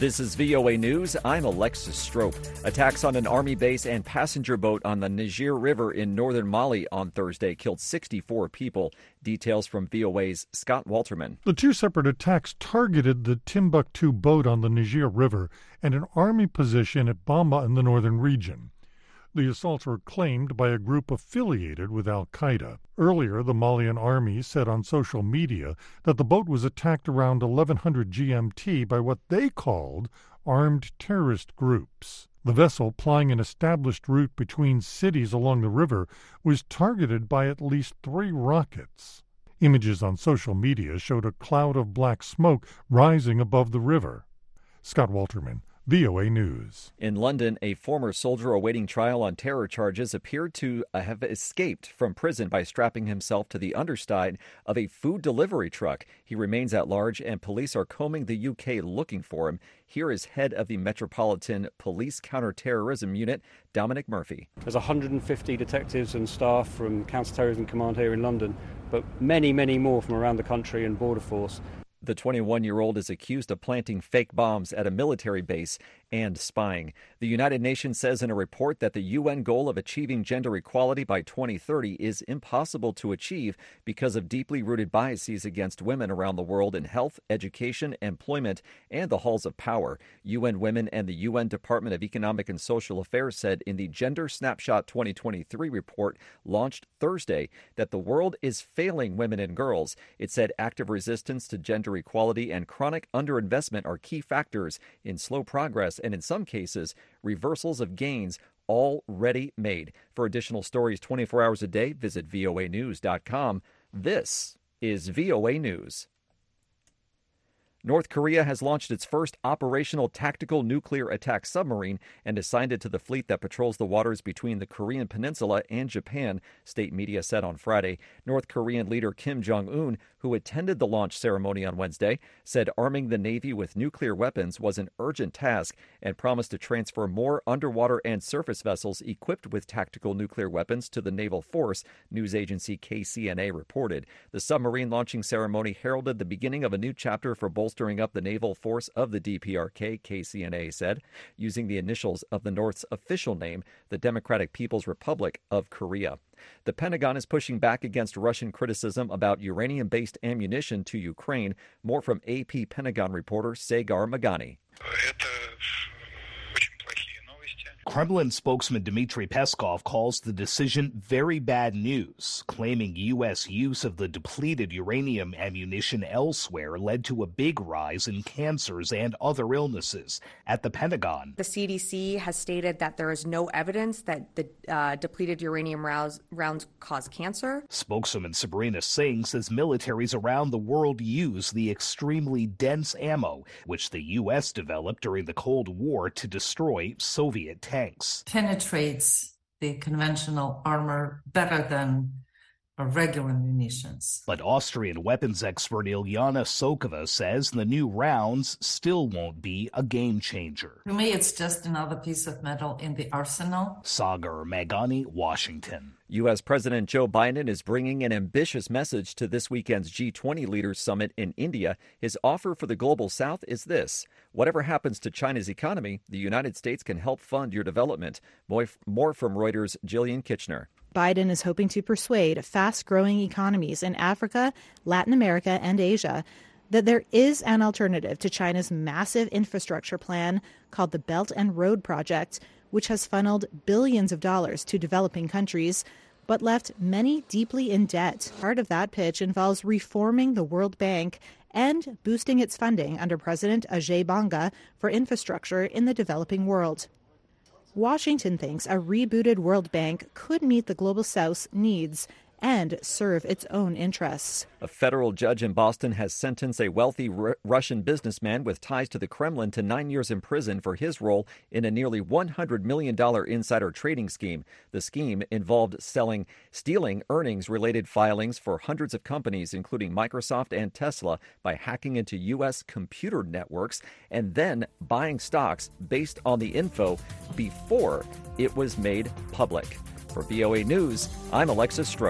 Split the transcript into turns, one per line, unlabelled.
This is VOA News. I'm Alexis Strope. Attacks on an army base and passenger boat on the Niger River in northern Mali on Thursday killed 64 people. Details from VOA's Scott Walterman.
The two separate attacks targeted the Timbuktu boat on the Niger River and an army position at Bamba in the northern region. The assaults were claimed by a group affiliated with al-Qaeda. Earlier, the Malian army said on social media that the boat was attacked around 1100 GMT by what they called armed terrorist groups. The vessel, plying an established route between cities along the river, was targeted by at least 3 rockets. Images on social media showed a cloud of black smoke rising above the river. Scott Walterman, VOA News.
In London, a former soldier awaiting trial on terror charges appeared to have escaped from prison by strapping himself to the underside of a food delivery truck. He remains at large, and police are combing the UK looking for him. Here is head of the Metropolitan Police Counter-Terrorism Unit, Dominic Murphy.
There's 150 detectives and staff from Counter-Terrorism Command here in London, but many, many more from around the country and Border Force.
The 21-year-old is accused of planting fake bombs at a military base and spying. The United Nations says in a report that the UN goal of achieving gender equality by 2030 is impossible to achieve because of deeply rooted biases against women around the world in health, education, employment, and the halls of power. UN Women and the UN Department of Economic and Social Affairs said in the Gender Snapshot 2023 report launched Thursday that the world is failing women and girls. It said active resistance to gender equality and chronic underinvestment are key factors in slow progress and, in some cases, reversals of gains already made. For additional stories 24 hours a day, visit voanews.com. This is VOA News. North Korea has launched its first operational tactical nuclear attack submarine and assigned it to the fleet that patrols the waters between the Korean peninsula and Japan, state media said on Friday. North Korean leader Kim Jong-un, who attended the launch ceremony on Wednesday, said arming the Navy with nuclear weapons was an urgent task and promised to transfer more underwater and surface vessels equipped with tactical nuclear weapons to the naval force, news agency KCNA reported. The submarine launching ceremony heralded the beginning of a new chapter for bolstering up the naval force of the DPRK, KCNA said, using the initials of the North's official name, the Democratic People's Republic of Korea. The Pentagon is pushing back against Russian criticism about uranium-based ammunition to Ukraine. More from AP Pentagon reporter Sagar Magani.
Kremlin spokesman Dmitry Peskov calls the decision very bad news, claiming U.S. use of the depleted uranium ammunition elsewhere led to a big rise in cancers and other illnesses. At the Pentagon,
the CDC has stated that there is no evidence that the depleted uranium rounds cause cancer.
Spokeswoman Sabrina Singh says militaries around the world use the extremely dense ammo, which the U.S. developed during the Cold War to destroy Soviet tanks.
Penetrates the conventional armor better than regular munitions.
But Austrian weapons expert Ilyana Sokova says the new rounds still won't be a game changer.
To me, it's just another piece of metal in the arsenal.
Sagar Magani, Washington.
U.S. President Joe Biden is bringing an ambitious message to this weekend's G20 Leaders Summit in India. His offer for the Global South is this: whatever happens to China's economy, the United States can help fund your development. More from Reuters' Jillian Kitchener.
Biden is hoping to persuade fast-growing economies in Africa, Latin America, and Asia that there is an alternative to China's massive infrastructure plan called the Belt and Road Project, which has funneled billions of dollars to developing countries, but left many deeply in debt. Part of that pitch involves reforming the World Bank and boosting its funding under President Ajay Banga for infrastructure in the developing world. Washington thinks a rebooted World Bank could meet the Global South's needs and serve its own interests.
A federal judge in Boston has sentenced a wealthy Russian businessman with ties to the Kremlin to 9 years in prison for his role in a nearly $100 million insider trading scheme. The scheme involved stealing earnings-related filings for hundreds of companies, including Microsoft and Tesla, by hacking into U.S. computer networks and then buying stocks based on the info before it was made public. For VOA News, I'm Alexis Stroh.